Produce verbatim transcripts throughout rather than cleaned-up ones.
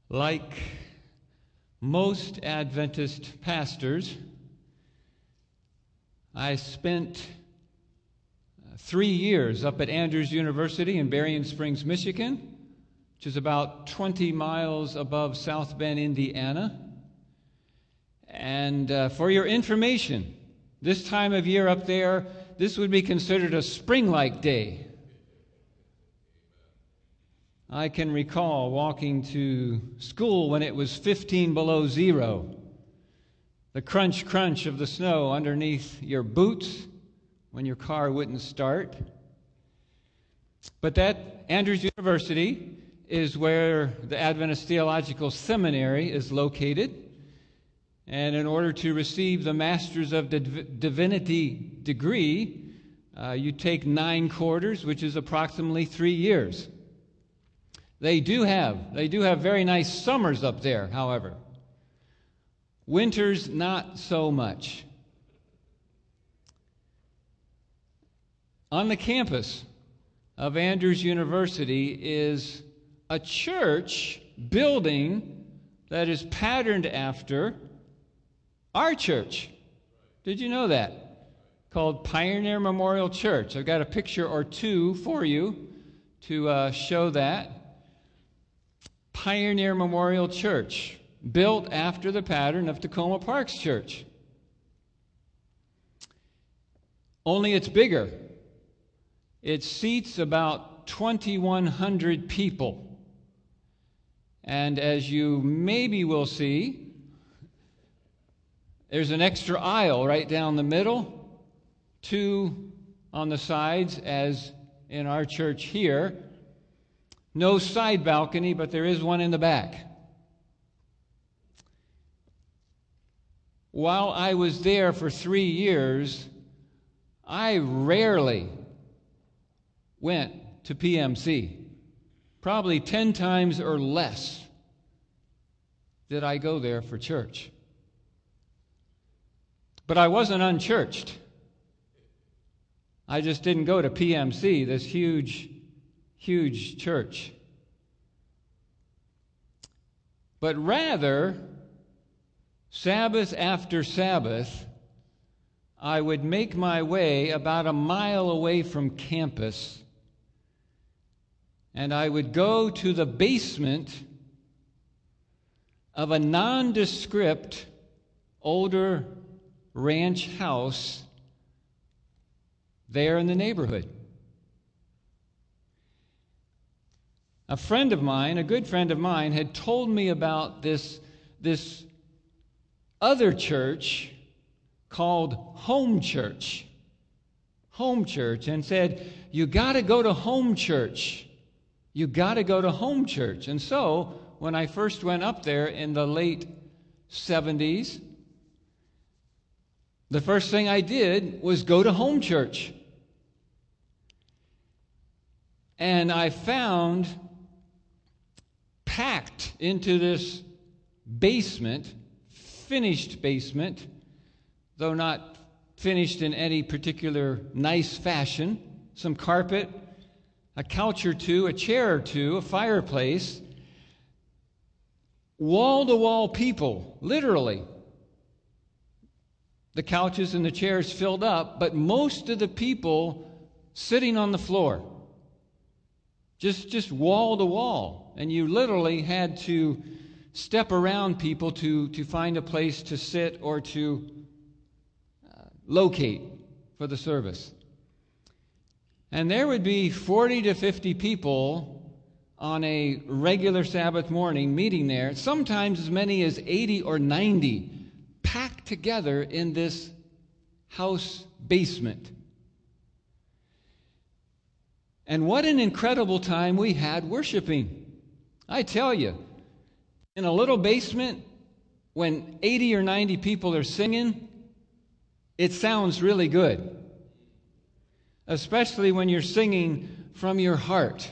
Like most Adventist pastors, I spent three years up at Andrews University in Berrien Springs, Michigan, which is about twenty miles above South Bend, Indiana. And uh, for your information, this time of year up there, this would be considered a spring-like day. I can recall walking to school when it was fifteen below zero. The crunch, crunch of the snow underneath your boots when your car wouldn't start. But that Andrews University is where the Adventist Theological Seminary is located. And in order to receive the Masters of Div- Divinity degree, uh, you take nine quarters, which is approximately three years. They do have, they do have very nice summers up there, however. Winters, not so much. On the campus of Andrews University is a church building that is patterned after our church. Did you know that? Called Pioneer Memorial Church. I've got a picture or two for you to uh, show that. Pioneer Memorial Church, built after the pattern of Tacoma Parks Church. Only it's bigger. It seats about twenty-one hundred people. And as you maybe will see, there's an extra aisle right down the middle, two on the sides, as in our church here. No side balcony, but there is one in the back. While I was there for three years, I rarely went to P M C. Probably ten times or less did I go there for church. But I wasn't unchurched. I just didn't go to P M C, this huge, huge church. But rather, Sabbath after Sabbath, I would make my way about a mile away from campus, and I would go to the basement of a nondescript older ranch house there in the neighborhood. A friend of mine, a good friend of mine, had told me about this, this other church called Home Church. Home Church, and said, you got to go to Home Church. You got to go to Home Church. And so, when I first went up there in the late seventies, the first thing I did was go to Home Church. And I found packed into this basement, finished basement, though not finished in any particular nice fashion, some carpet, a couch or two, a chair or two, a fireplace, wall-to-wall people, literally. The couches and the chairs filled up, but most of the people sitting on the floor, just, just wall to wall. And you literally had to step around people to, to find a place to sit or to uh, locate for the service. And there would be forty to fifty people on a regular Sabbath morning meeting there, sometimes as many as eighty or ninety, packed together in this house basement. And what an incredible time we had worshiping. I tell you, in a little basement, when eighty or ninety people are singing, it sounds really good. Especially when you're singing from your heart.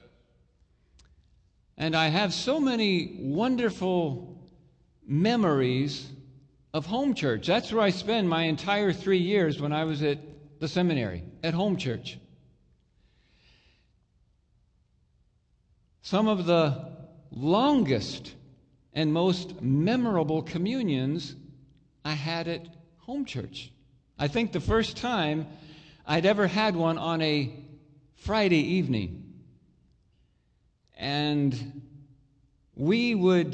And I have so many wonderful memories of Home Church. That's where I spent my entire three years when I was at the seminary, at Home Church. Some of the longest and most memorable communions I had at home church. I think the first time I'd ever had one on a Friday evening. And we would,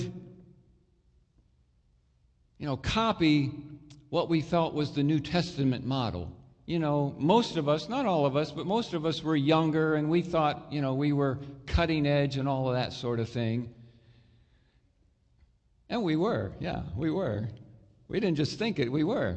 you know, copy what we felt was the New Testament model. You know, most of us, not all of us, but most of us were younger, and we thought, you know, we were cutting edge and all of that sort of thing. And we were, yeah, we were. We didn't just think it, we were.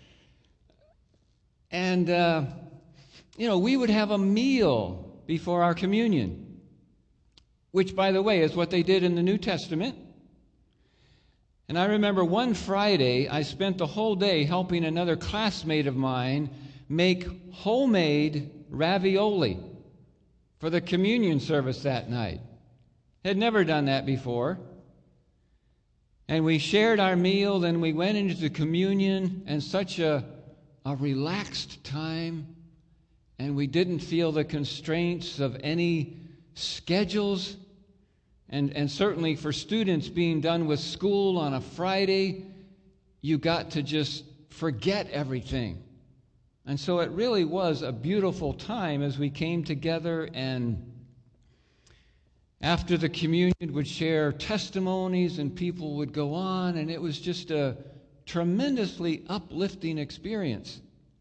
And, uh, you know, we would have a meal before our communion, which, by the way, is what they did in the New Testament. And I remember one Friday, I spent the whole day helping another classmate of mine make homemade ravioli for the communion service that night. Had never done that before. And we shared our meal, then we went into the communion, and such a, a relaxed time, and we didn't feel the constraints of any schedules. And, and certainly for students being done with school on a Friday, you got to just forget everything. And so it really was a beautiful time as we came together, and after the communion would share testimonies and people would go on, and it was just a tremendously uplifting experience.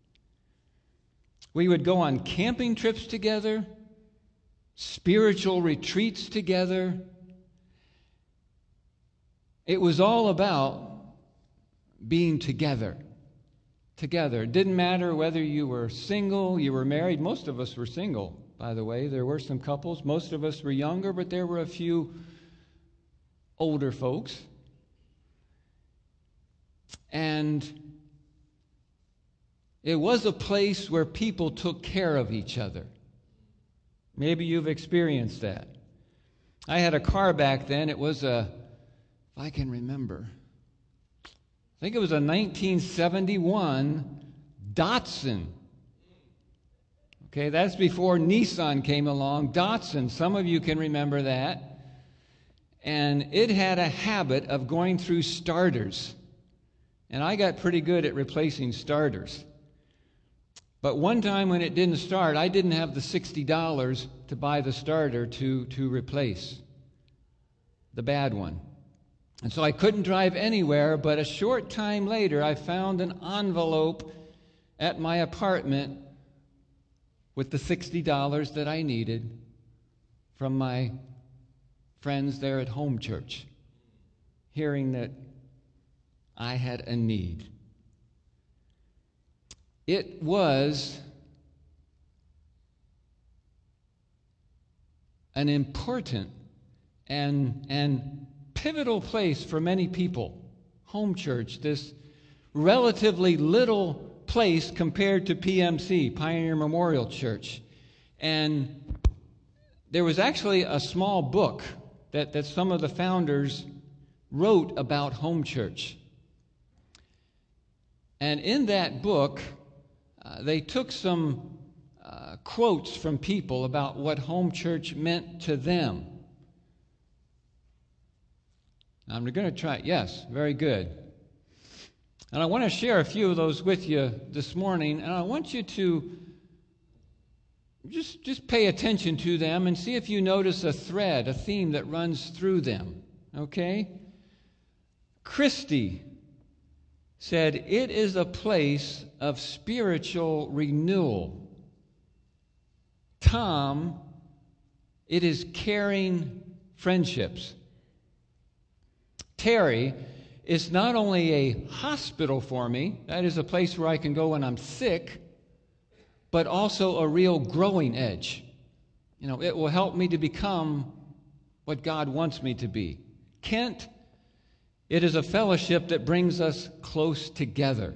We would go on camping trips together, spiritual retreats together. It was all about being together. Together. It didn't matter whether you were single, you were married. Most of us were single, by the way. There were some couples. Most of us were younger, but there were a few older folks. And it was a place where people took care of each other. Maybe you've experienced that. I had a car back then. It was a, if I can remember, I think it was a nineteen seventy-one Datsun. Okay, that's before Nissan came along. Datsun, some of you can remember that. And it had a habit of going through starters. And I got pretty good at replacing starters. But one time when it didn't start, I didn't have the sixty dollars to buy the starter to, to replace the bad one. And so I couldn't drive anywhere, but a short time later, I found an envelope at my apartment with the sixty dollars that I needed from my friends there at home church, hearing that I had a need. It was an important and, and pivotal place for many people. Home church, this relatively little place compared to P M C, Pioneer Memorial Church. And there was actually a small book that, that some of the founders wrote about home church. And in that book, uh, they took some uh, quotes from people about what home church meant to them. I'm going to try. Yes, very good. And I want to share a few of those with you this morning, and I want you to just, just pay attention to them and see if you notice a thread, a theme that runs through them. Okay? Christy said, "It is a place of spiritual renewal." Tom, "It is caring friendships." Terry, "It's not only a hospital for me, that is a place where I can go when I'm sick, but also a real growing edge. You know, it will help me to become what God wants me to be." Kent, "It is a fellowship that brings us close together."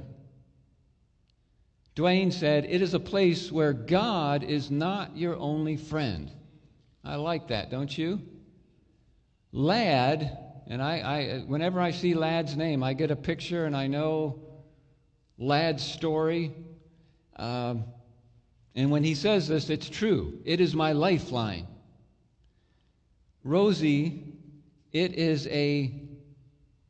Dwayne said, "It is a place where God is not your only friend." I like that, don't you? Lad, and I, I, whenever I see Lad's name, I get a picture and I know Lad's story. Um, and when he says this, it's true. It is my lifeline. Rosie, "It is a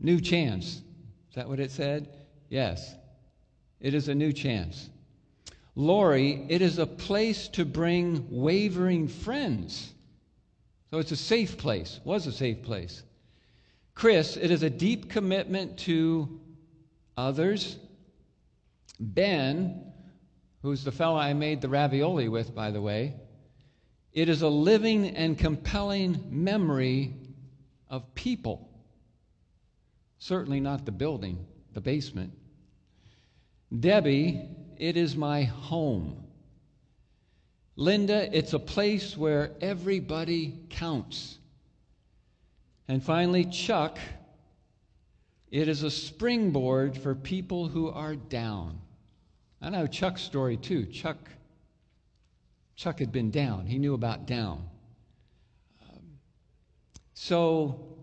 new chance. Is that what it said? Yes. It is a new chance. Lori, it is a place to bring wavering friends. So it's a safe place, was a safe place. Chris, it is a deep commitment to others. Ben, who's the fellow I made the ravioli with, by the way, it is a living and compelling memory of people. Certainly not the building, the basement. Debbie, it is my home. Linda, it's a place where everybody counts. And finally, Chuck, it is a springboard for people who are down. I know Chuck's story too. Chuck, Chuck had been down. He knew about down. Um, so,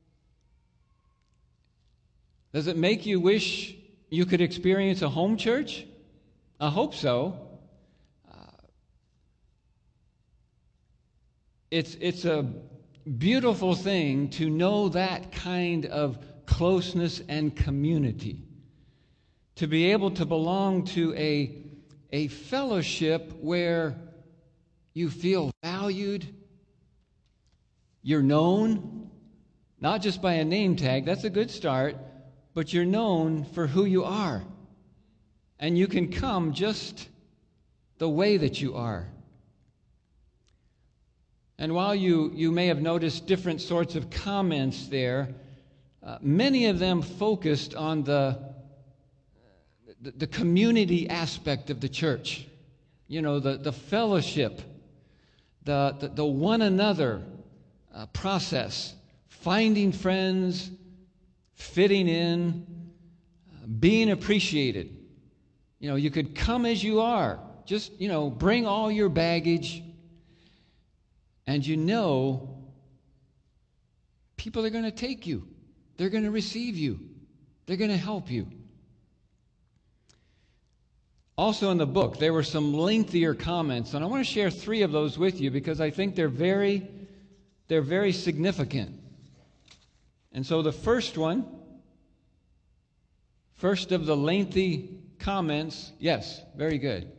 does it make you wish you could experience a home church? I hope so. Uh, it's, it's a beautiful thing to know that kind of closeness and community. To be able to belong to a, a fellowship where you feel valued, you're known, not just by a name tag, that's a good start, but you're known for who you are. And you can come just the way that you are. And while you, you may have noticed different sorts of comments there, uh, many of them focused on the, the, the community aspect of the church. You know, the, the fellowship, the, the, the one another uh, process, finding friends, fitting in, uh, being appreciated. You know, you could come as you are. Just, you know, bring all your baggage. And you know, people are going to take you. They're going to receive you. They're going to help you. Also in the book, there were some lengthier comments, and I want to share three of those with you because I think they're very, they're very significant. And so the first one, first of the lengthy comments, yes, very good.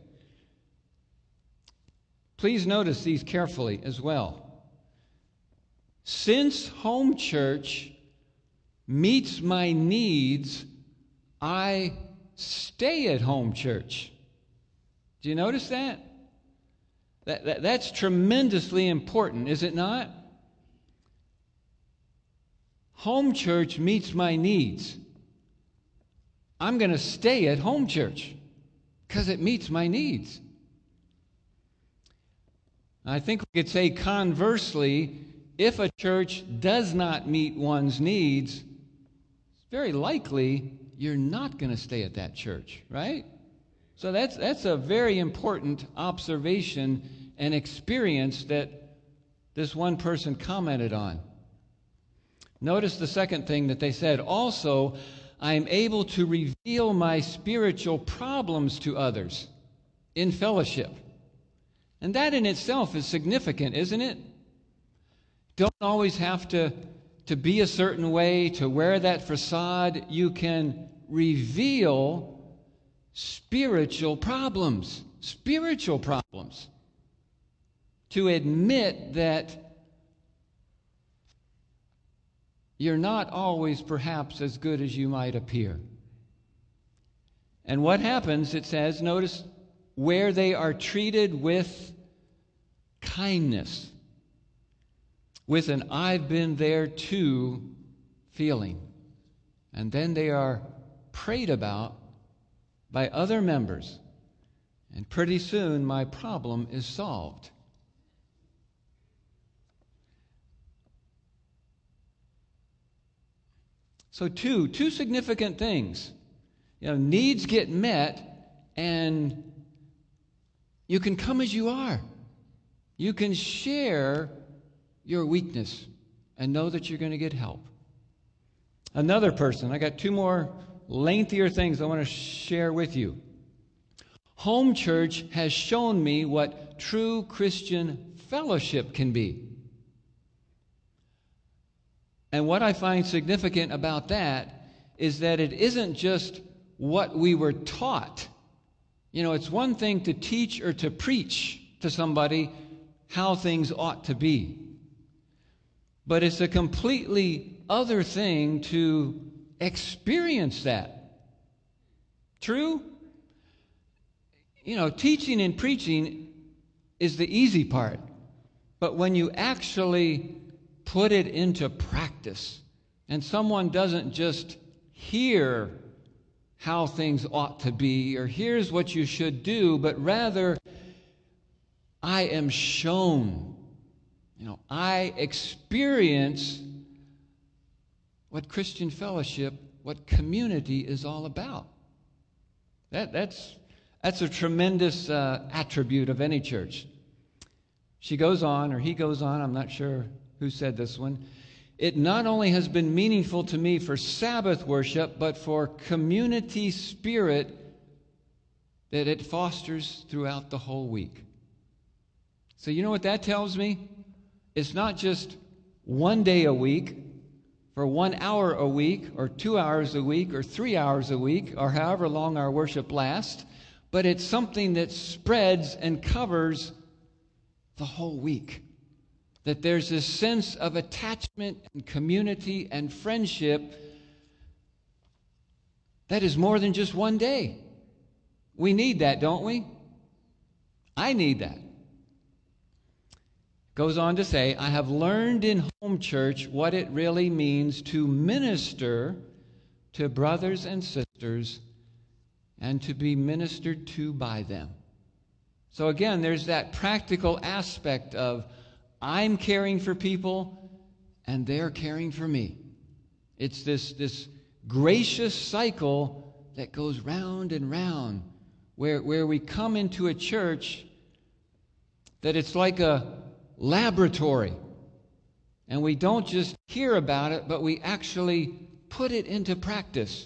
Please notice these carefully as well. Since home church meets my needs, I stay at home church. Do you notice that? That, that? That's tremendously important, is it not? Home church meets my needs. I'm going to stay at home church because it meets my needs. I think we could say conversely, if a church does not meet one's needs, it's very likely you're not going to stay at that church, right? So that's that's a very important observation and experience that this one person commented on. Notice the second thing that they said. Also, I am able to reveal my spiritual problems to others in fellowship. And that in itself is significant, isn't it? Don't always have to, to be a certain way, to wear that facade. You can reveal spiritual problems, spiritual problems. To admit that you're not always perhaps as good as you might appear. And what happens, it says, notice, where they are treated with kindness, with an I've been there too feeling. And then they are prayed about by other members. And pretty soon my problem is solved. So two, two significant things. You know, needs get met, and you can come as you are. You can share your weakness and know that you're going to get help. Another person, I got two more lengthier things I want to share with you. Home church has shown me what true Christian fellowship can be. And what I find significant about that is that it isn't just what we were taught. You know, it's one thing to teach or to preach to somebody how things ought to be. But it's a completely other thing to experience that. True? You know, teaching and preaching is the easy part. But when you actually put it into practice, and someone doesn't just hear how things ought to be, or here's what you should do, but rather, I am shown. You know, I experience what Christian fellowship, what community is all about. That, that's, that's a tremendous uh, attribute of any church. She goes on, or he goes on, I'm not sure who said this one. It not only has been meaningful to me for Sabbath worship, but for community spirit that it fosters throughout the whole week. So you know what that tells me? It's not just one day a week, for one hour a week, or two hours a week, or three hours a week, or however long our worship lasts, but it's something that spreads and covers the whole week. That there's this sense of attachment and community and friendship that is more than just one day. We need that, don't we? I need that. Goes on to say, I have learned in home church what it really means to minister to brothers and sisters and to be ministered to by them. So again, there's that practical aspect of I'm caring for people and they're caring for me. It's this, this gracious cycle that goes round and round where, where we come into a church that it's like a laboratory. And we don't just hear about it, but we actually put it into practice.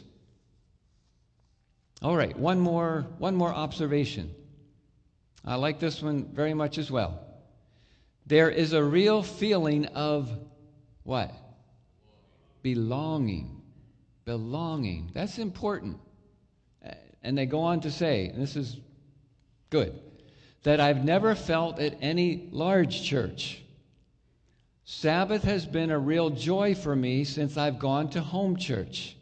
All right, one more, one more observation. I like this one very much as well. There is a real feeling of what? Belonging. Belonging. That's important. And they go on to say, and this is good, that I've never felt at any large church. Sabbath has been a real joy for me since I've gone to home church.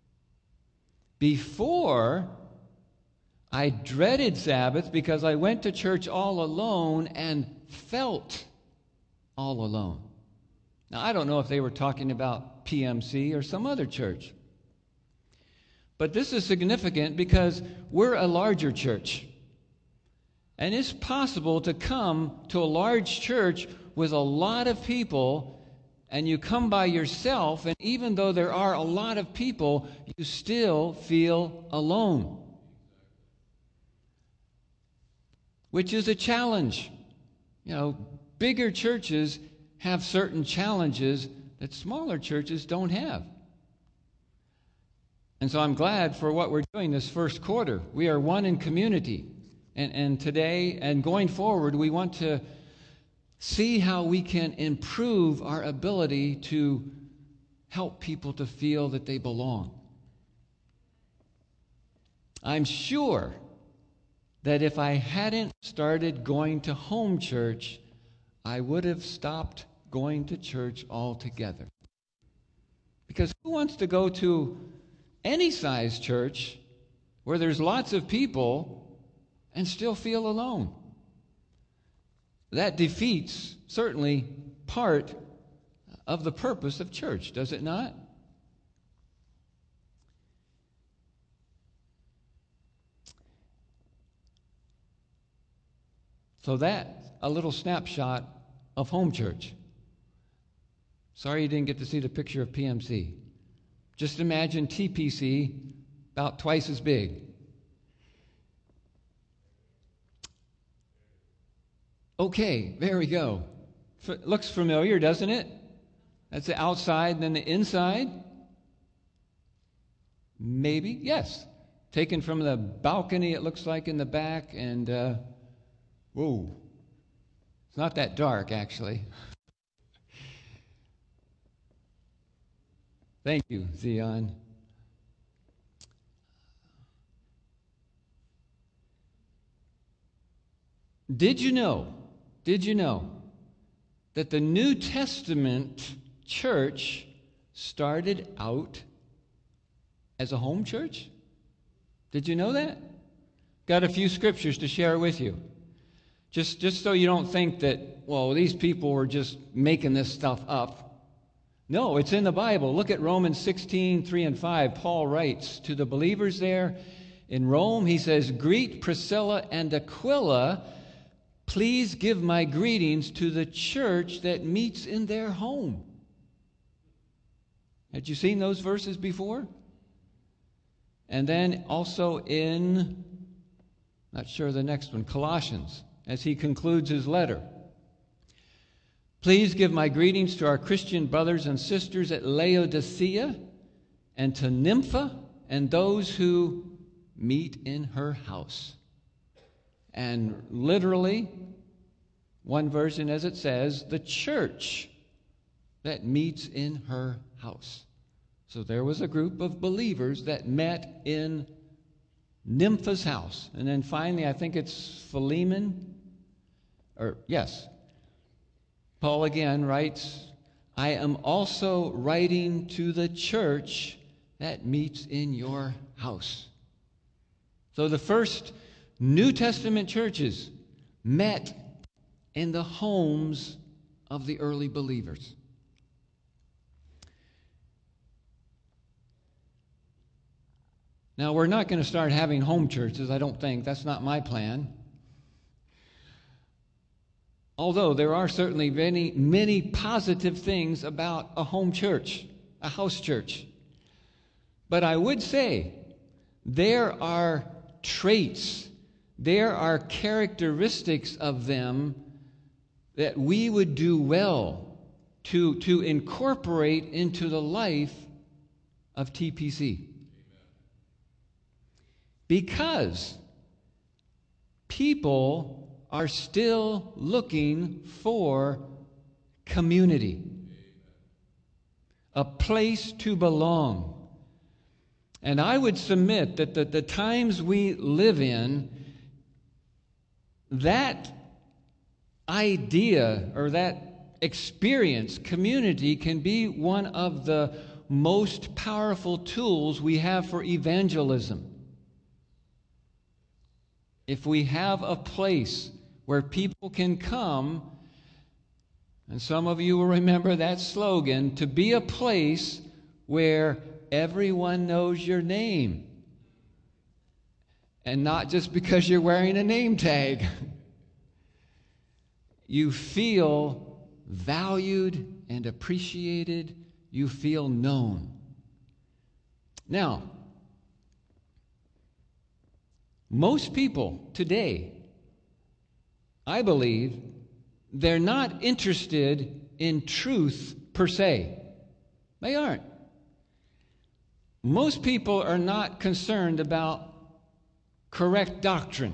Before, I dreaded Sabbath because I went to church all alone and felt all alone. Now, I don't know if they were talking about P M C or some other church. But this is significant because we're a larger church. And it's possible to come to a large church with a lot of people, and you come by yourself, and even though there are a lot of people, you still feel alone. Which is a challenge. You know, bigger churches have certain challenges that smaller churches don't have. And so I'm glad for what we're doing this first quarter. We are one in community. And, and today and going forward, we want to see how we can improve our ability to help people to feel that they belong. I'm sure that if I hadn't started going to home church, I would have stopped going to church altogether. Because who wants to go to any size church where there's lots of people and still feel alone? That defeats certainly part of the purpose of church, does it not? So that's a little snapshot of home church. Sorry you didn't get to see the picture of P M C. Just imagine T P C about twice as big. Okay, there we go. F- looks familiar, doesn't it? That's the outside and then the inside. Maybe, yes. Taken from the balcony, it looks like, in the back, and uh, whoa. It's not that dark, actually. Thank you, Zion. Did you know, did you know that the New Testament church started out as a home church? Did you know that? Got a few scriptures to share with you. Just, just so you don't think that, well, these people were just making this stuff up. No, it's in the Bible. Look at Romans sixteen, three and five. Paul writes to the believers there in Rome, he says, "Greet Priscilla and Aquila. Please give my greetings to the church that meets in their home." Had you seen those verses before? And then also in, not sure the next one, Colossians, as he concludes his letter. "Please give my greetings to our Christian brothers and sisters at Laodicea and to Nympha and those who meet in her house." And literally, one version as it says, the church that meets in her house. So there was a group of believers that met in Nympha's house. And then finally, I think it's Philemon, or yes, Paul again writes, "I am also writing to the church that meets in your house." So the first New Testament churches met in the homes of the early believers. Now, we're not going to start having home churches, I don't think. That's not my plan. Although there are certainly many, many positive things about a home church, a house church. But I would say there are traits, there are characteristics of them that we would do well to, to incorporate into the life of T P C. Because people are still looking for community, a place to belong. And I would submit that the, the times we live in, that idea or that experience, community, can be one of the most powerful tools we have for evangelism. If we have a place where people can come, and some of you will remember that slogan, to be a place where everyone knows your name. And not just because you're wearing a name tag. You feel valued and appreciated. You feel known. Now, most people today, I believe, they're not interested in truth per se. They aren't. Most people are not concerned about correct doctrine.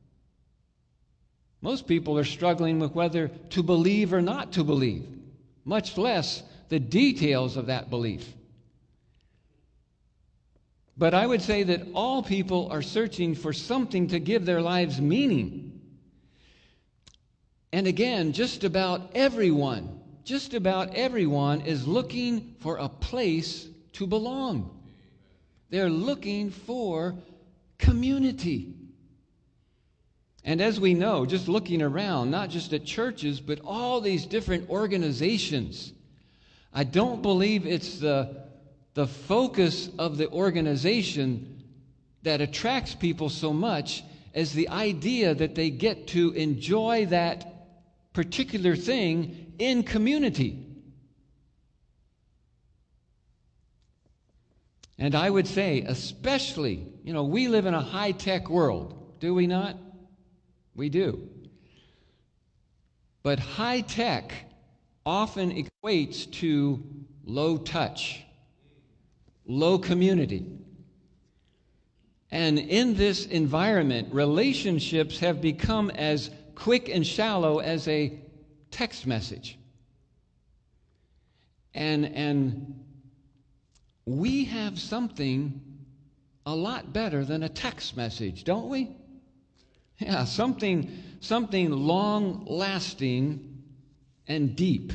Most people are struggling with whether to believe or not to believe, much less the details of that belief. But I would say that all people are searching for something to give their lives meaning. And again, just about everyone, just about everyone is looking for a place to belong. They're looking for community. And as we know, just looking around, not just at churches, but all these different organizations, I don't believe it's the, the focus of the organization that attracts people so much as the idea that they get to enjoy that particular thing in community. And I would say, especially, you know, we live in a high-tech world, do we not? We do. But high-tech often equates to low touch, low community. And in this environment, relationships have become as quick and shallow as a text message. And, and we have something a lot better than a text message, don't we? Yeah, something, something long-lasting and deep.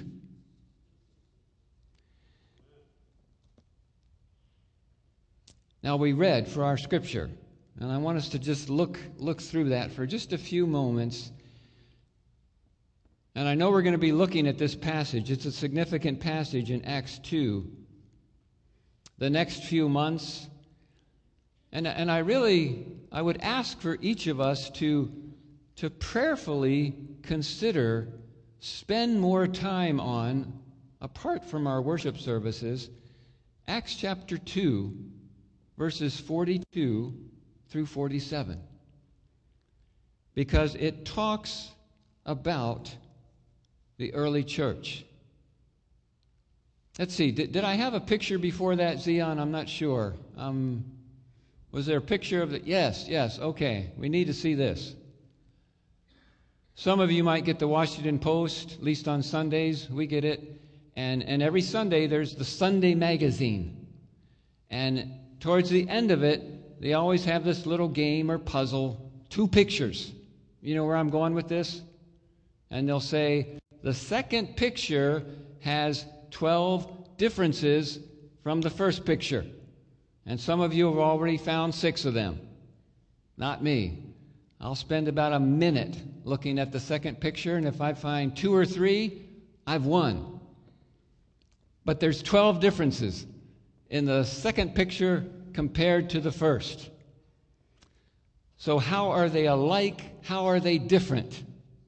Now, we read for our scripture, and I want us to just look, look through that for just a few moments. And I know we're going to be looking at this passage. It's a significant passage in Acts two. The next few months. And, and I really, I would ask for each of us to, to prayerfully consider, spend more time on, apart from our worship services, Acts chapter two, verses forty-two through forty-seven. Because it talks about the early church. Let's see, did, did I have a picture before that, Zion? I'm not sure. Um, was there a picture of the... Yes, yes, okay. We need to see this. Some of you might get the Washington Post, at least on Sundays. We get it. And, and every Sunday there's the Sunday magazine. And towards the end of it, they always have this little game or puzzle, two pictures. You know where I'm going with this? And they'll say, the second picture has twelve differences from the first picture. And some of you have already found six of them. Not me. I'll spend about a minute looking at the second picture, and if I find two or three, I've won. But there's twelve differences in the second picture compared to the first. So how are they alike? How are they different?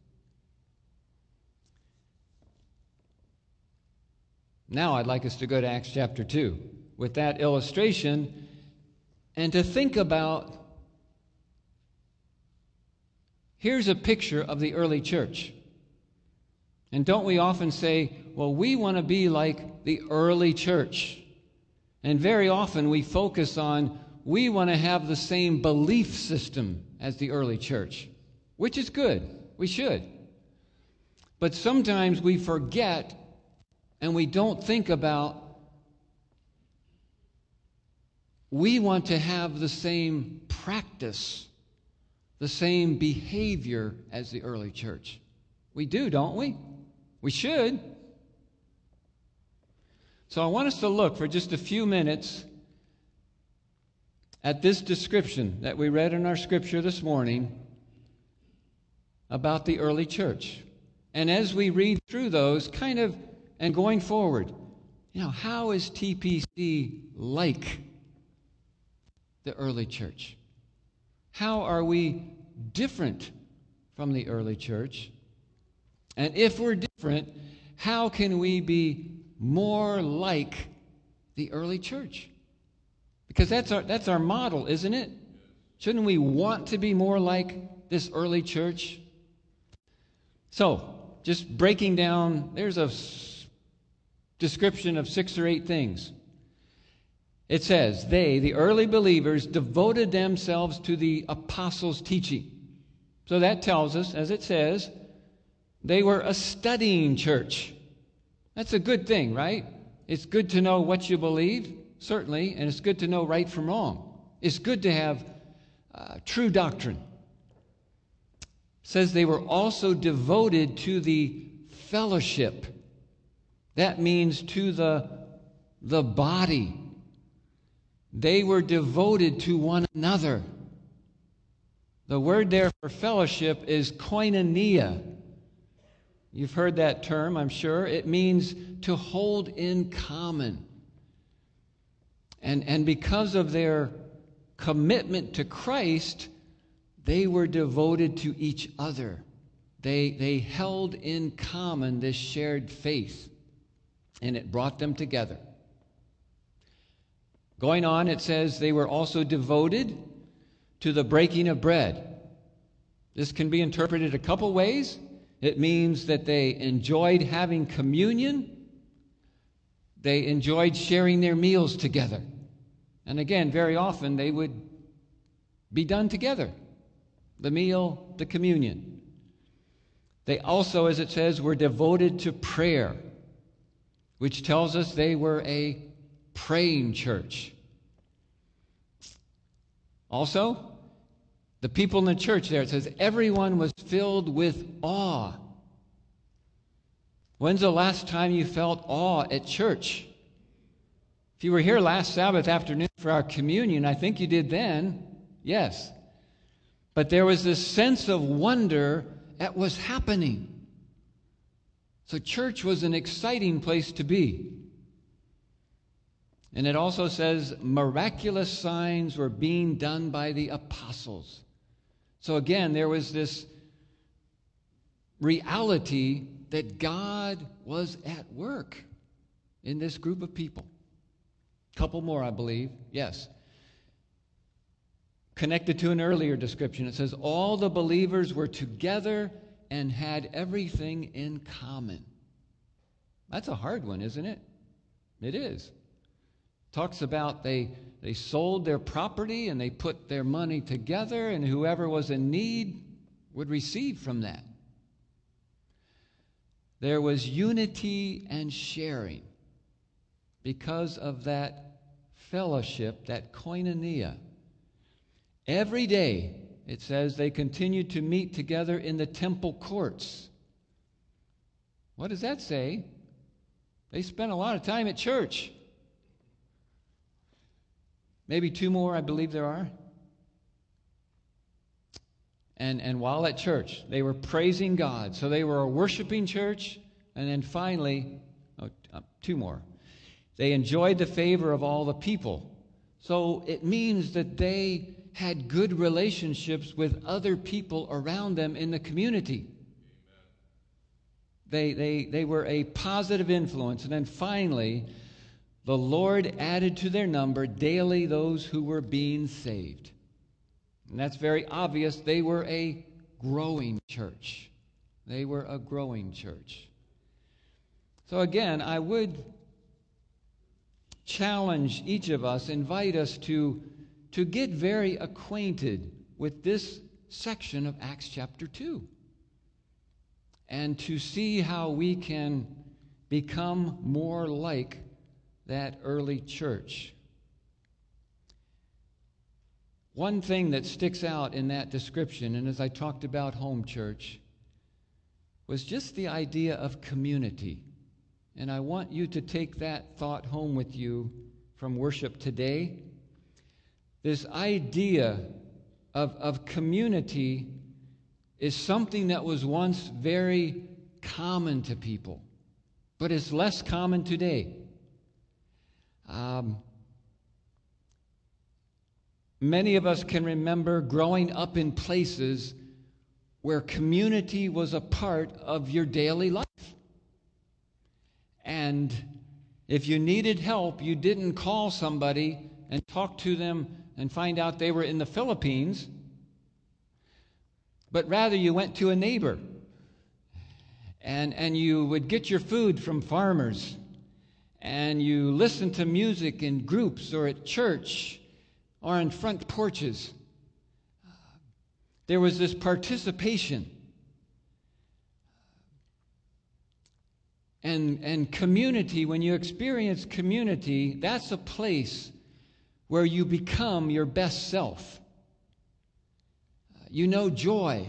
Now I'd like us to go to Acts chapter two with that illustration and to think about, here's a picture of the early church. And don't we often say, well, we want to be like the early church? And very often we focus on, we want to have the same belief system as the early church, which is good. We should. But sometimes we forget and we don't think about, we want to have the same practice, the same behavior as the early church. We do, don't we? We should. So I want us to look for just a few minutes at this description that we read in our scripture this morning about the early church. And as we read through those, kind of, and going forward, you know, how is T P C like the early church? How are we different from the early church? And if we're different, how can we be more like the early church? Because that's our that's our model, isn't it? Shouldn't we want to be more like this early church? So, just breaking down, there's a description of six or eight things. It says, they, the early believers, devoted themselves to the apostles' teaching. So that tells us, as it says, they were a studying church. That's a good thing, right? It's good to know what you believe, certainly, and it's good to know right from wrong. It's good to have uh, true doctrine. It says they were also devoted to the fellowship. That means to the, the body. They were devoted to one another. The word there for fellowship is koinonia. You've heard that term, I'm sure. It means to hold in common. And, and because of their commitment to Christ, they were devoted to each other. They, they held in common this shared faith, and it brought them together. Going on, it says they were also devoted to the breaking of bread. This can be interpreted a couple ways. It means that they enjoyed having communion. They enjoyed sharing their meals together. And again, very often they would be done together. The meal, the communion. They also, as it says, were devoted to prayer, which tells us they were a praying church. Also, the people in the church there, it says everyone was filled with awe. When's the last time you felt awe at church? If you were here last Sabbath afternoon for our communion, I think you did then. Yes. But there was this sense of wonder at what's happening. So church was an exciting place to be. And it also says miraculous signs were being done by the apostles. So again, there was this reality that God was at work in this group of people. Couple more, I believe. Yes. Connected to an earlier description, it says all the believers were together and had everything in common. That's a hard one, isn't it? It is. Talks about they they sold their property and they put their money together, and whoever was in need would receive from that. There was unity and sharing because of that fellowship, that koinonia. Every day, it says, they continued to meet together in the temple courts. What does that say? They spent a lot of time at church. Maybe two more, I believe there are. And, and while at church, they were praising God. So they were a worshiping church. And then finally, oh, uh, two more. They enjoyed the favor of all the people. So it means that they had good relationships with other people around them in the community. They, they, they were a positive influence. And then finally, the Lord added to their number daily those who were being saved. And that's very obvious. They were a growing church. They were a growing church. So again, I would challenge each of us, invite us to, to get very acquainted with this section of Acts chapter two. And to see how we can become more like that early church. One thing that sticks out in that description, and as I talked about home church, was just the idea of community. And I want you to take that thought home with you from worship today. This idea of, of community is something that was once very common to people, but is less common today. Um, many of us can remember growing up in places where community was a part of your daily life. And if you needed help, you didn't call somebody and talk to them and find out they were in the Philippines, but rather you went to a neighbor and, and you would get your food from farmers, and you listened to music in groups or at church or on front porches. There was this participation. And, and community, when you experience community, that's a place where you become your best self. You know joy.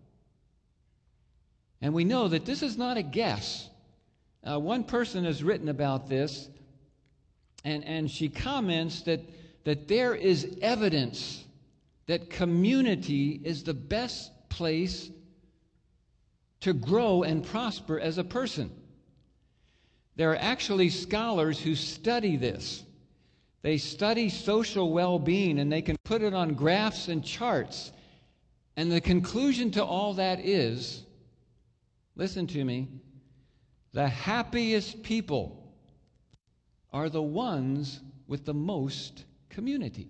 And we know that this is not a guess. Uh, one person has written about this, and, and she comments that, that there is evidence that community is the best place to grow and prosper as a person. There are actually scholars who study this. They study social well-being, and they can put it on graphs and charts. And the conclusion to all that is, listen to me, the happiest people are the ones with the most community.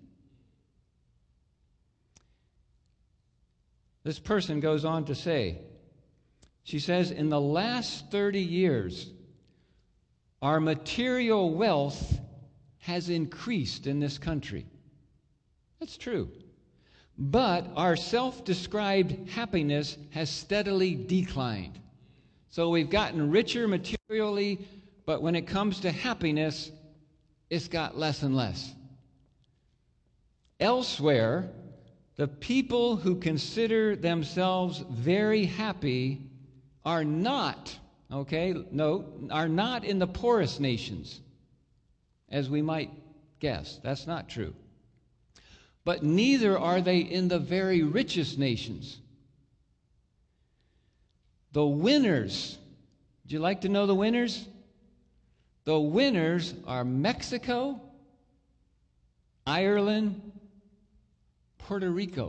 This person goes on to say, she says, in the last thirty years, our material wealth has increased in this country. That's true. But our self-described happiness has steadily declined. So we've gotten richer materially, but when it comes to happiness, it's got less and less. Elsewhere, the people who consider themselves very happy are not, okay, no, are not in the poorest nations, as we might guess. That's not true. But neither are they in the very richest nations. The winners, would you like to know the winners? The winners are Mexico, Ireland, Puerto Rico.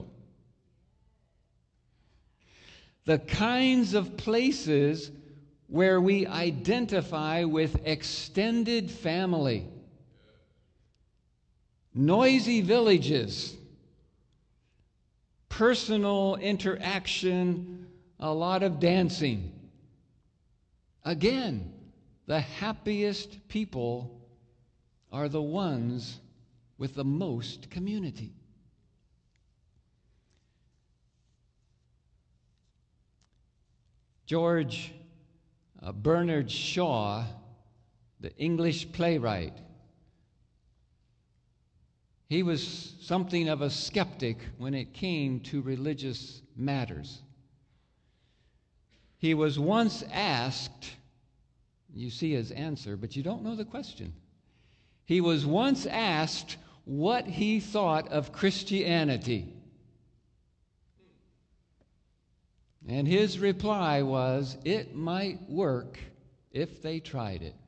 The kinds of places where we identify with extended family. Noisy villages, personal interaction, a lot of dancing. Again, the happiest people are the ones with the most community. George uh, Bernard Shaw, the English playwright, he was something of a skeptic when it came to religious matters. He was once asked, you see his answer, but you don't know the question. He was once asked what he thought of Christianity. And his reply was, it might work if they tried it.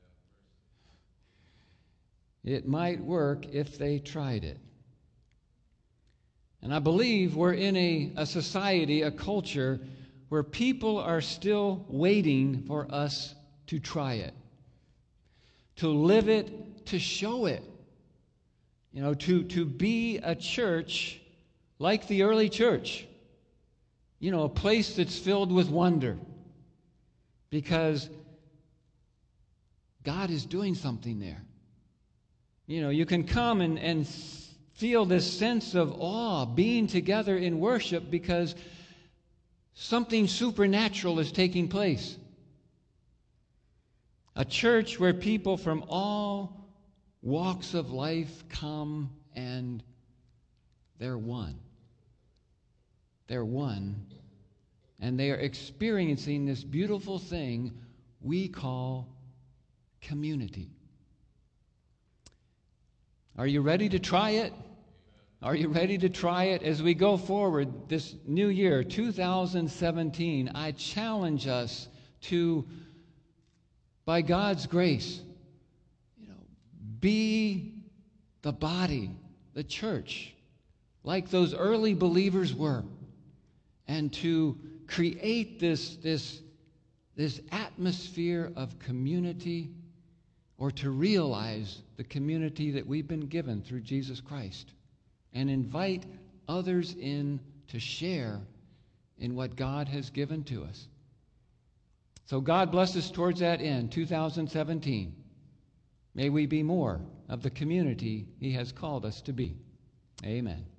It might work if they tried it. And I believe we're in a, a society, a culture, where people are still waiting for us to try it, to live it, to show it. You know, to, to be a church like the early church. You know, a place that's filled with wonder. Because God is doing something there. You know, you can come and, and feel this sense of awe, being together in worship, because something supernatural is taking place. A church where people from all walks of life come and they're one. They're one, and they are experiencing this beautiful thing we call community. Are you ready to try it? Are you ready to try it as we go forward this new year, two thousand seventeen? I challenge us to, by God's grace, you know, be the body, the church, like those early believers were, and to create this, this, this atmosphere of community, or to realize the community that we've been given through Jesus Christ, and invite others in to share in what God has given to us. So God bless us towards that end, two thousand seventeen. May we be more of the community He has called us to be. Amen.